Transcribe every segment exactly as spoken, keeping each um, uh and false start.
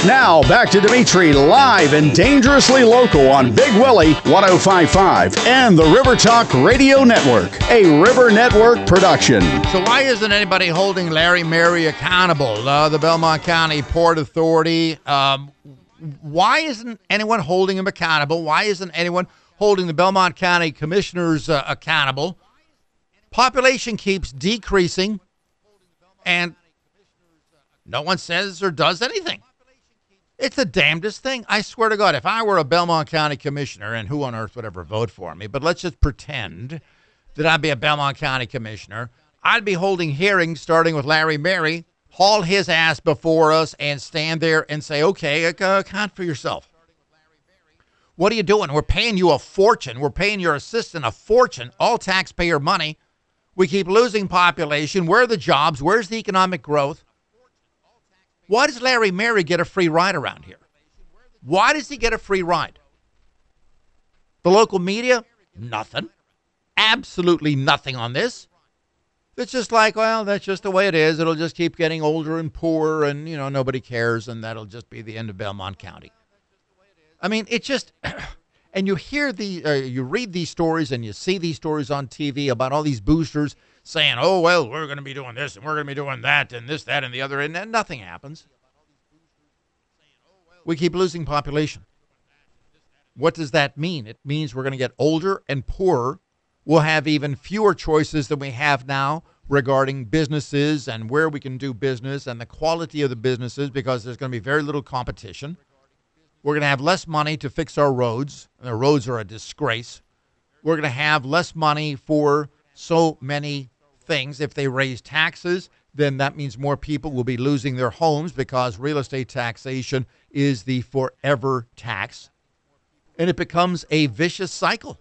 Now, back to Dimitri, live and dangerously local on Big Willie one oh five point five and the River Talk Radio Network, a River Network production. So why isn't anybody holding Larry Mary accountable? Uh, the Belmont County Port Authority, um, why isn't anyone holding him accountable? Why isn't anyone holding the Belmont County Commissioners uh, accountable? Population keeps decreasing, and no one says or does anything. It's the damnedest thing. I swear to God, if I were a Belmont County Commissioner, and who on earth would ever vote for me, but let's just pretend that I'd be a Belmont County Commissioner, I'd be holding hearings starting with Larry Mary, haul his ass before us, and stand there and say, okay, account for yourself. What are you doing? We're paying you a fortune. We're paying your assistant a fortune, all taxpayer money. We keep losing population. Where are the jobs? Where's the economic growth? Why does Larry Mary get a free ride around here? Why does he get a free ride? The local media? Nothing. Absolutely nothing on this. It's just like, well, that's just the way it is. It'll just keep getting older and poorer, and, you know, nobody cares, and that'll just be the end of Belmont County. I mean, it just, and you hear the, uh, you read these stories and you see these stories on T V about all these boosters saying, oh, well, we're going to be doing this and we're going to be doing that and this, that, and the other, and then nothing happens. We keep losing population. What does that mean? It means we're going to get older and poorer. We'll have even fewer choices than we have now regarding businesses and where we can do business and the quality of the businesses, because there's going to be very little competition. We're going to have less money to fix our roads, and the roads are a disgrace. We're going to have less money for so many things. If they raise taxes, then that means more people will be losing their homes, because real estate taxation is the forever tax. And it becomes a vicious cycle.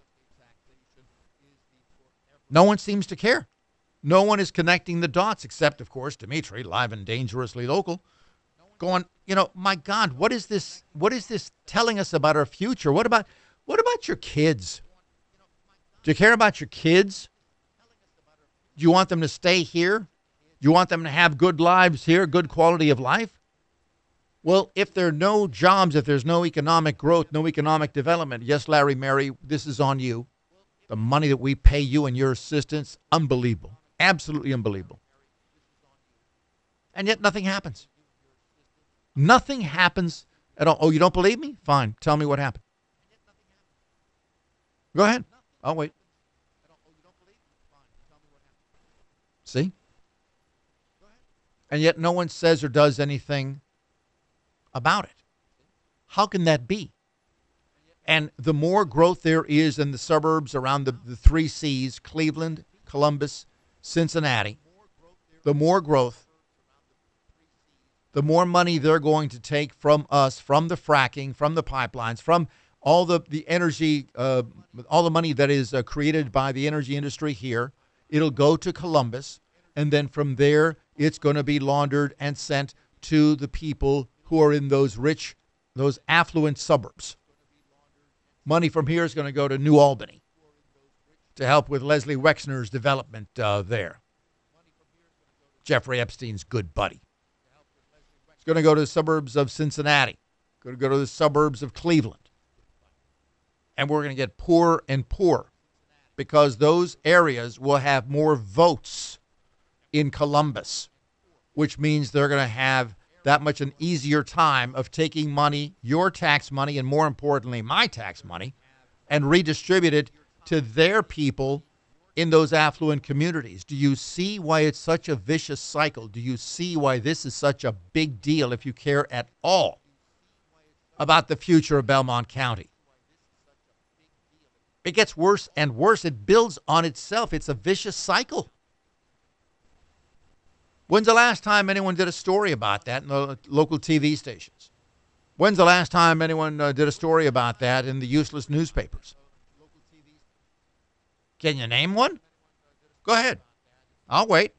No one seems to care. No one is connecting the dots, except, of course, Dimitri, live and dangerously local, going, you know, my God, what is this? What is this telling us about our future? What about, what about your kids? Do you care about your kids? Do you want them to stay here? Do you want them to have good lives here, good quality of life? Well, if there are no jobs, if there's no economic growth, no economic development, yes, Larry Mary, this is on you. The money that we pay you and your assistants, unbelievable, absolutely unbelievable. And yet nothing happens. Nothing happens at all. Oh, you don't believe me? Fine. Tell me what happened. Go ahead. I'll wait. See? And yet no one says or does anything about it. How can that be? And the more growth there is in the suburbs around the, the three C's, Cleveland, Columbus, Cincinnati, the more growth, the more money they're going to take from us, from the fracking, from the pipelines, from all the, the energy, uh, all the money that is uh, created by the energy industry here. It'll go to Columbus, and then from there, it's going to be laundered and sent to the people who are in those rich, those affluent suburbs. Money from here is going to go to New Albany to help with Leslie Wexner's development uh, there. Jeffrey Epstein's good buddy. It's going to go to the suburbs of Cincinnati. Going to go to the suburbs of Cleveland. And we're going to get poorer and poorer, because those areas will have more votes in Columbus, which means they're going to have that much an easier time of taking money, your tax money, and more importantly, my tax money, and redistribute it to their people in those affluent communities. Do you see why it's such a vicious cycle? Do you see why this is such a big deal if you care at all about the future of Belmont County? It gets worse and worse. It builds on itself. It's a vicious cycle. When's the last time anyone did a story about that in the local T V stations? When's the last time anyone uh, did a story about that in the useless newspapers? Can you name one? Go ahead. I'll wait.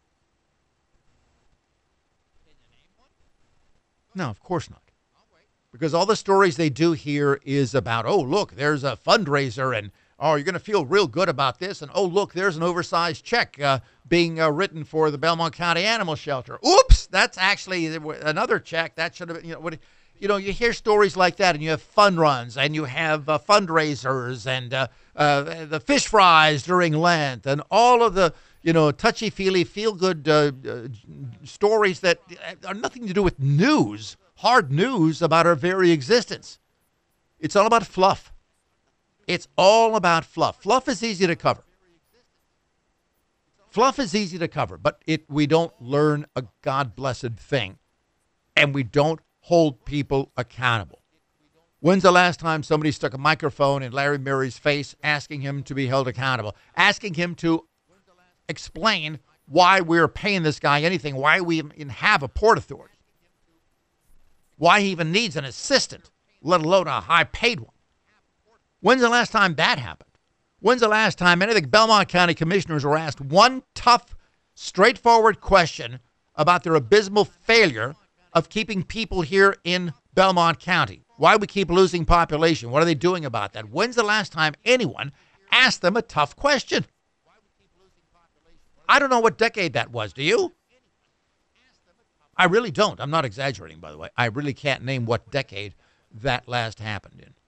No, of course not. Because all the stories they do here is about, oh, look, there's a fundraiser, and oh, you're going to feel real good about this. And, oh, look, there's an oversized check uh, being uh, written for the Belmont County Animal Shelter. Oops, that's actually another check. That should have been, you know, what, you know, you hear stories like that, and you have fun runs, and you have uh, fundraisers, and uh, uh, the fish fries during Lent, and all of the, you know, touchy-feely, feel-good uh, uh, stories that are nothing to do with news, hard news about our very existence. It's all about fluff. It's all about fluff. Fluff is easy to cover. Fluff is easy to cover, but it we don't learn a God-blessed thing, and we don't hold people accountable. When's the last time somebody stuck a microphone in Larry Murray's face asking him to be held accountable, asking him to explain why we're paying this guy anything, why we even have a Port Authority, why he even needs an assistant, let alone a high-paid one? When's the last time that happened? When's the last time any of the Belmont County commissioners were asked one tough, straightforward question about their abysmal failure of keeping people here in Belmont County? Why we keep losing population? What are they doing about that? When's the last time anyone asked them a tough question? I don't know what decade that was. Do you? I really don't. I'm not exaggerating, by the way. I really can't name what decade that last happened in.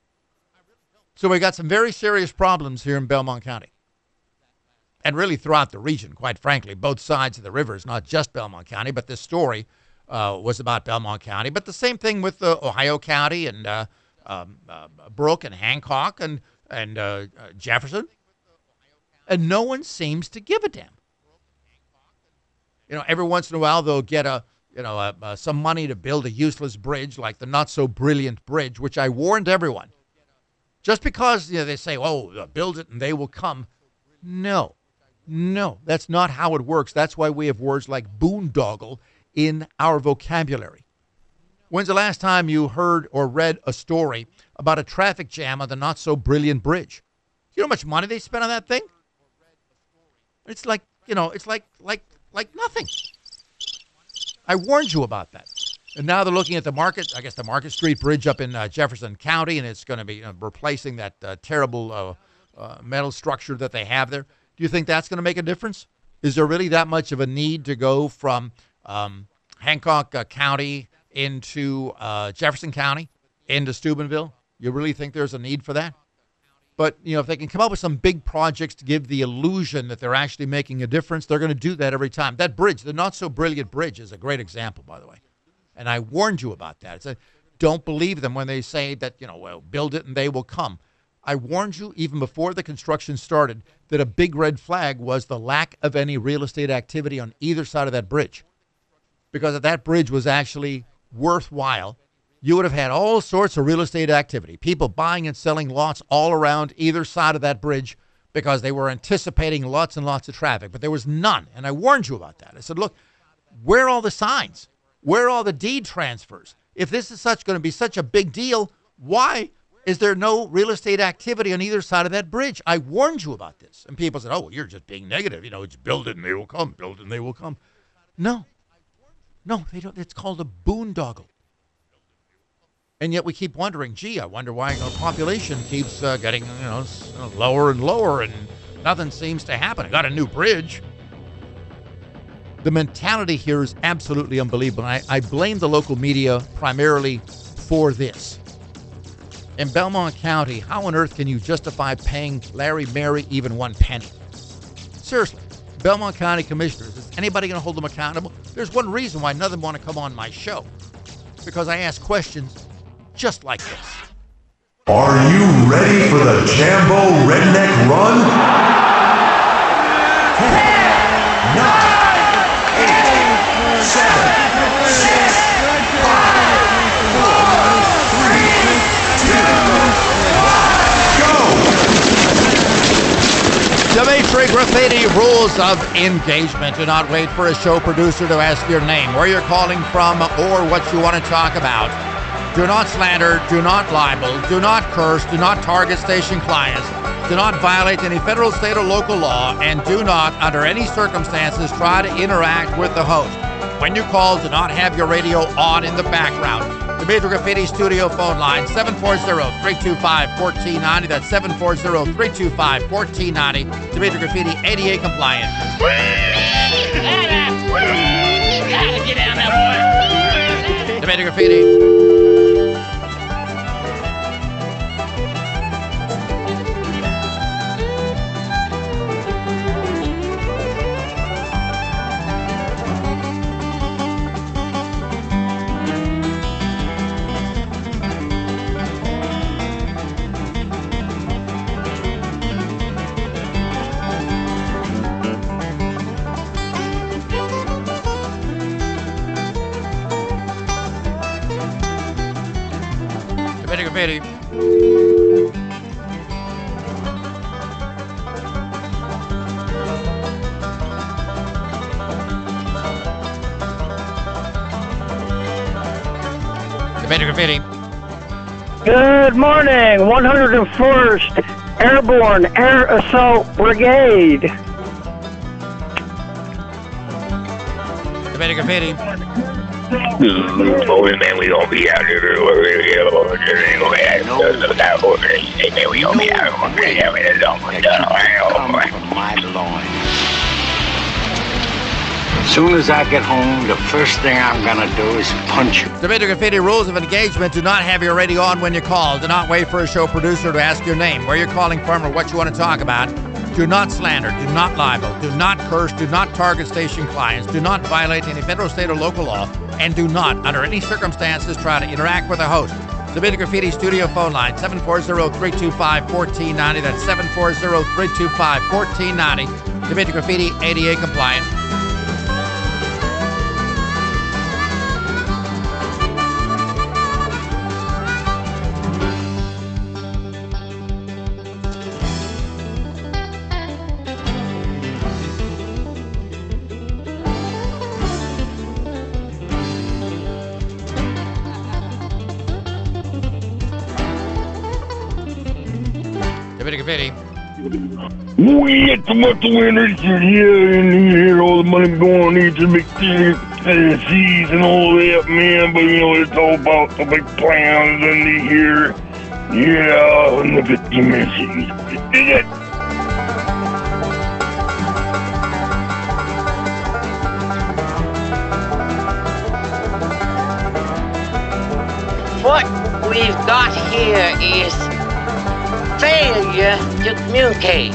So we got some very serious problems here in Belmont County. And really throughout the region, quite frankly. Both sides of the river is not just Belmont County, but this story uh, was about Belmont County. But the same thing with uh, Ohio County and uh, um, uh, Brooke and Hancock and, and uh, uh, Jefferson. And no one seems to give a damn. You know, every once in a while they'll get a, you know, a, uh, some money to build a useless bridge like the not-so-brilliant bridge, which I warned everyone. Just because, you know, they say, oh, build it and they will come. No, no, that's not how it works. That's why we have words like boondoggle in our vocabulary. When's the last time you heard or read a story about a traffic jam on the not-so-brilliant bridge? You know how much money they spent on that thing? It's like, you know, it's like, like, like nothing. I warned you about that. And now they're looking at the market, I guess the Market Street Bridge up in uh, Jefferson County, and it's going to be you know, replacing that uh, terrible uh, uh, metal structure that they have there. Do you think that's going to make a difference? Is there really that much of a need to go from um, Hancock uh, County into uh, Jefferson County, into Steubenville? You really think there's a need for that? But, you know, if they can come up with some big projects to give the illusion that they're actually making a difference, they're going to do that every time. That bridge, the not-so-brilliant bridge, is a great example, by the way. And I warned you about that. It's a, don't believe them when they say that, you know, well, build it and they will come. I warned you even before the construction started that a big red flag was the lack of any real estate activity on either side of that bridge. Because if that bridge was actually worthwhile, you would have had all sorts of real estate activity. People buying and selling lots all around either side of that bridge because they were anticipating lots and lots of traffic. But there was none. And I warned you about that. I said, look, where are all the signs? Where are all the deed transfers? If this is such going to be such a big deal, why is there no real estate activity on either side of that bridge? I warned you about this. And people said, oh, well, you're just being negative. You know, it's build it and they will come. Build it and they will come. No. No, they don't. It's called a boondoggle. And yet we keep wondering, gee, I wonder why our population keeps uh, getting, you know, lower and lower and nothing seems to happen. I got a new bridge. The mentality here is absolutely unbelievable. And I, I blame the local media primarily for this. In Belmont County, how on earth can you justify paying Larry Murray even one penny? Seriously, Belmont County commissioners, is anybody going to hold them accountable? There's one reason why none of them want to come on my show. Because I ask questions just like this. Are you ready for the Jambo Redneck Run? Ten, nine, eight, seven, six, five, four, three, two, one, go! Dimitri Graffiti, rules of engagement. Do not wait for a show producer to ask your name, where you're calling from, or what you want to talk about. Do not slander, do not libel, do not curse, do not target station clients, do not violate any federal, state, or local law, and do not, under any circumstances, try to interact with the host. When you call, do not have your radio on in the background. Dimitri Graffiti studio phone line, seven four zero, three two five, one four nine zero. That's seven four zero, three two five, one four nine zero. Dimitri Graffiti, A D A compliant. Get down there, boy. Tomato graffiti. Tomato graffiti. Tomato graffiti. Good morning, one hundred first Airborne Air Assault Brigade. Tomato graffiti. Oh, man, we gonna be out here. We're gonna get over there. We gonna be out here. We gonna be out here. As soon as I get home, the first thing I'm gonna do is punch you. Tomato graffiti. Rules of engagement: do not have your radio on when you call. Do not wait for a show producer to ask your name, where you're calling from, or what you want to talk about. Do not slander. Do not libel. Do not curse. Do not target station clients. Do not violate any federal, state, or local law. And do not, under any circumstances, try to interact with a host. Tomato Graffiti studio phone line, seven four zero, three two five, one four nine zero. That's seven four zero, three two five, one four nine zero. Tomato Graffiti, A D A compliant. Tomato Graffiti. We get too much winners here and here, all the money going into the big Tennessees and all that, man. But you know, it's all about the big plans and the here, yeah, and the fifty messages. Is it? What we've got here is failure to communicate.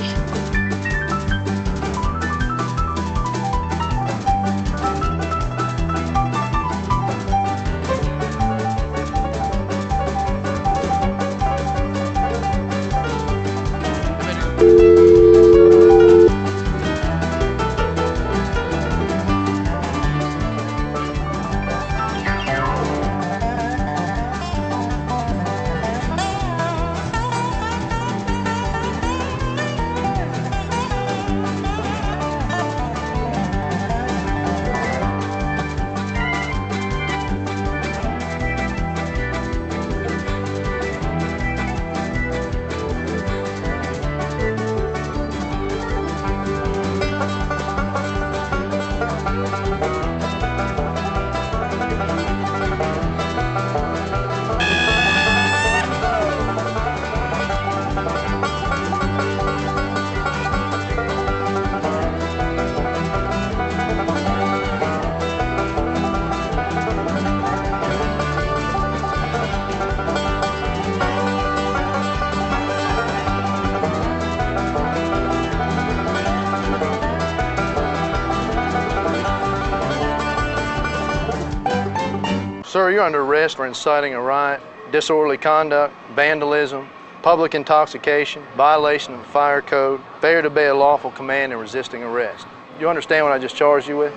Sir, you're under arrest for inciting a riot, disorderly conduct, vandalism, public intoxication, violation of the fire code, failure to obey a lawful command, and resisting arrest. You understand what I just charged you with?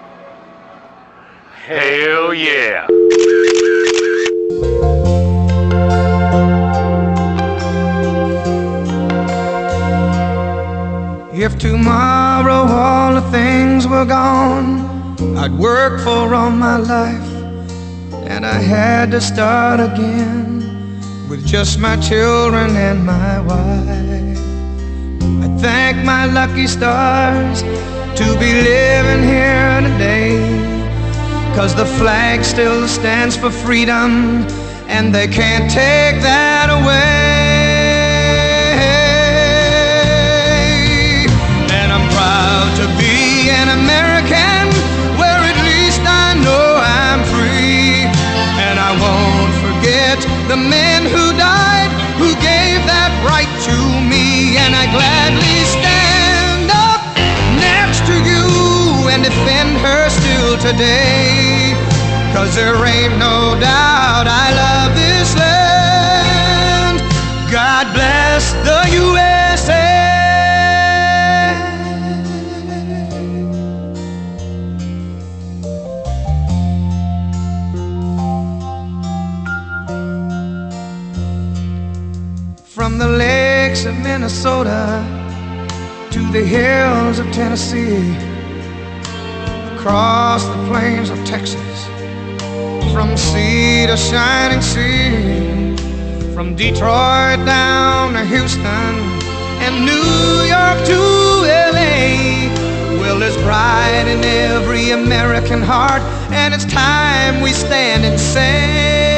Hell yeah. If tomorrow all the things were gone I'd worked for all my life, and I had to start again with just my children and my wife. I thank my lucky stars to be living here today, 'cause the flag still stands for freedom, and they can't take that away. And I'm proud to be an American, where at least I the men who died, who gave that right to me. And I gladly stand up next to you and defend her still today. 'Cause there ain't no doubt I love this land. God bless the U S A. From the lakes of Minnesota to the hills of Tennessee, across the plains of Texas, from sea to shining sea, from Detroit down to Houston and New York to L A. Well, there's pride in every American heart, and it's time we stand and say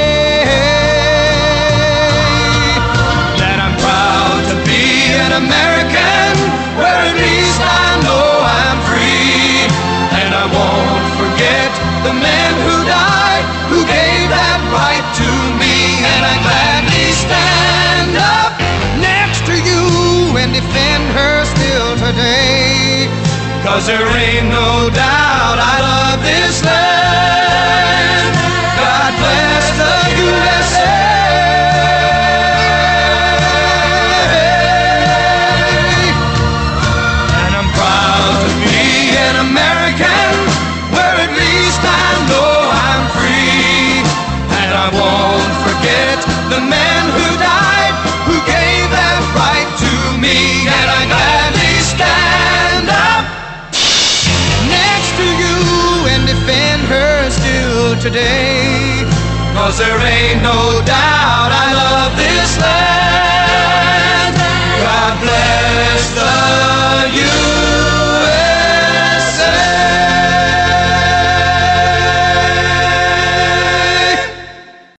an American, where at least I know I'm free. And I won't forget the men who died, who gave that right to me. And I gladly stand up next to you and defend her still today. 'Cause there ain't no doubt I love this land. God bless the U S A. American, where at least I know I'm free. And I won't forget the men who died, who gave that right to me. And I gladly stand up next to you and defend her still today. 'Cause there ain't no doubt I love